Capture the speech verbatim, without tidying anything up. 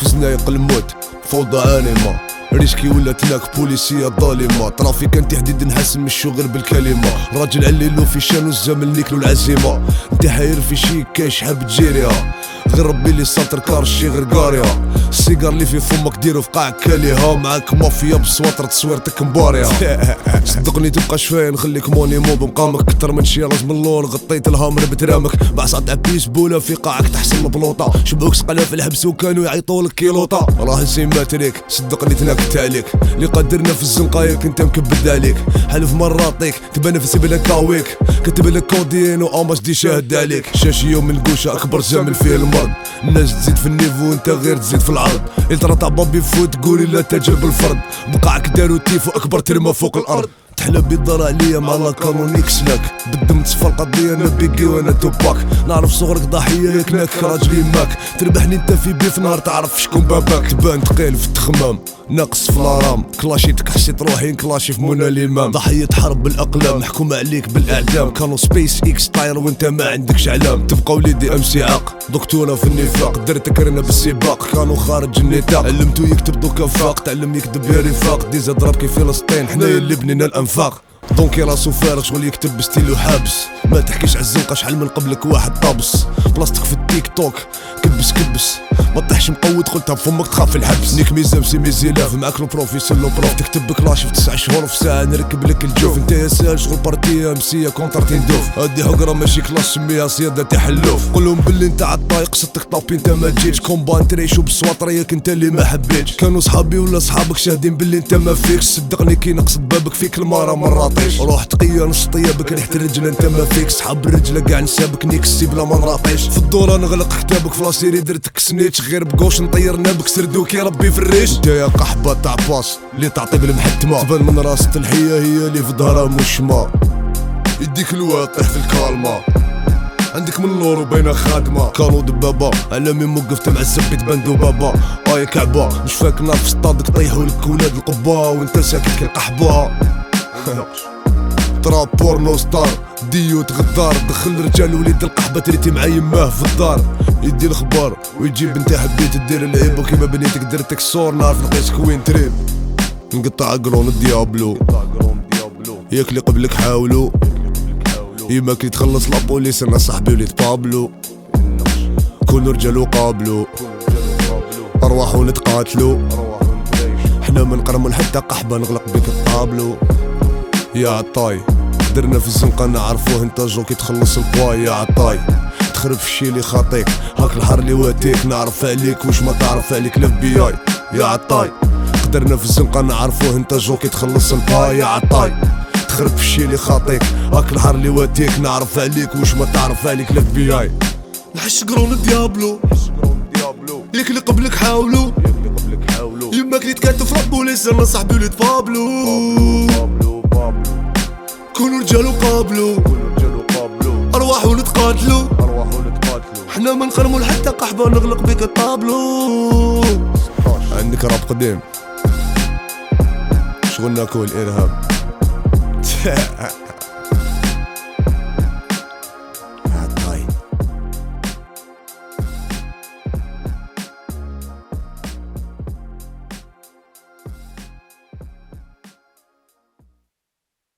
في زنايق الموت فوضى عانمة، ريشكي ولا تلاك بوليسية ظالمة، ترافيكان تحديد نحسن مشو غير بالكلمة، راجل عليلو في شانو الزمن نيكلو العزيمة، انت حاير في شي كاش حاب تجيريها، غير ربي اللي ساطر كارشي غير قاريها، السيجار اللي في فمك ديرو في قاع كاليها، معاك مافيا بسواطر تصويرتك مباريها. صدقني تبقى شفاية نخليك مونيمون بمقامك، كتر من شي راس من اللور غطيت الهامر بترامك، بعصا تاع بيسبوله في قاعك تحسن البلوطة، شبوك سقلا في الحبس وكانوا يعيطولك كيلوطة، راه نسيمات ريك صدقني تناكت عليك، اللي قدرنا في الزنقاية كنت مكبد عليك، حلف مراتيك تبان في سبيل كاويك، كتب لك كودين واماش دي شاهد عليك، شاشي يوم من قوشة اكبر زامل فيه المرض، الناس تزيد في النيفو وانت غير تزيد في العرض، الترا تاع بابي فوت تقولي لا تجرب الفرد، بقاعك دارو تيفو اكبر ترمى فوق الارض، تحلى بيضر عليا مع لا كانونيكس لك، بالدم تصفى القضية انا بيكي وانا توباك، نعرف صغرك ضحية ياك راجلي ماك، تربحني انت في بيف نهار تعرف شكون باباك، تبان تقيل في التخمام ناقص في الارام، كلاشيتك حسيت روحي نكلاشي في منى الامام، ضحية حرب بالاقلام محكومة عليك بالاعدام، كانوا سبيس اكس طاير وانت ما عندكش علام، تبقى وليدي امسي عاق دكتورة في النفاق، درتك رنا بالسباق كانوا خارج النطاق، علمتو يكتب دوكا فاق تعلم يكتب يا رفاق، ديزا ضرب كي فلسطين حنايا اللي بنينا الانفاق، دونكي راسو فارغ شغل يكتب بستيلو حابس، ما تحكيش عالزنقة شحال من قبلك واحد طابس، بلاصتك في التيك توك كبس كبس، ما طيحش مقود قلتها بفمك تخاف الحبس، نيك ميزام سي ميزيلاف معاك لو بروفيسور لو بروف، تكتب بكلاش في تسع شهور في ساعة نركب لك الجوف، انت يا سال شغل بارتيه امسية كونترتين دوف، هادي حقرة ماشي كلاس سميها سيادة تاع حلوف، قولهم باللي انت عالطايق قصتك طابي انت ما تجيتش، كومبان تريشو بالسواطر ياك انت اللي ما حبيتش، كانوا صحابي ولا صحابك شاهدين باللي انت ما فيكش، صدقني كي نقصد بابك فيك المارة مراتيش، روح تقيا نص طيابك ريحة الرجل انت ما فيك، صحاب الرجلة كاع نسابك نيكسي بلا ما نراطيش، في الدورة نغلق كتابك في لاسيري درتك سنيتش، غير بقوش نطير نابك سردوك يا ربي في الريش، انت يا قحبة تاع باص اللي تعطي بالمحتمة، تبان من راس الحية هي اللي في ظهرها مشمة، يديك الواطح في الكالمة، عندك من اللور وبينها خادمة، كانوا دبابة على مين موقفت مع الزبي تبان دبابة، اي كعبة مش فاك نار في صطادك طيحوا لك ولاد القبة وانت ساكت كالقحبة. تراب بورنو ستار ديوت غدار، دخل رجال وليد القحبة تريتي مع يماه في الدار، يدي الخبار ويجيب انت حبيت دير العيب وكيما بنيتك درتك الصور نعرف نقيسك وين تريب، نقطع قرون الديابلو ياك اللي قبلك حاولوا، يماك اللي تخلص لابوليس انا صاحبي وليد بابلو، كونوا رجال وقابلو ارواح ونتقاتلو، حنا من قرمل حتى قحبة نغلق بك الطابلو، يا عطاي قدرنا في الزنقة نعرفوه انت جوكي تخلص البواي، يا عطاي تخرب في الشي اللي خاطيك، هاك الحر اللي واتيك نعرف عليك واش ما تعرف عليك الاف بي اي، يا عطاي قدرنا في الزنقة نعرفوه انت جوكي تخلص البواي، يا عطاي تخرب في الشي اللي خاطيك، هاك الحر اللي واتيك نعرف عليك واش ما تعرف عليك الاف بي اي، نحش قرون الديابلو ياك اللي قبلك حاولوا، يماك اللي تكاتف ربوليس انا صاحبي وليد بابلو، كونوا رجال وقابلوا ارواح ونتقاتلوا، حنا ما نقرموا لحتى قحبة نغلق بك الطابلو، عندك راب قديم شغلنا كل ارهاب.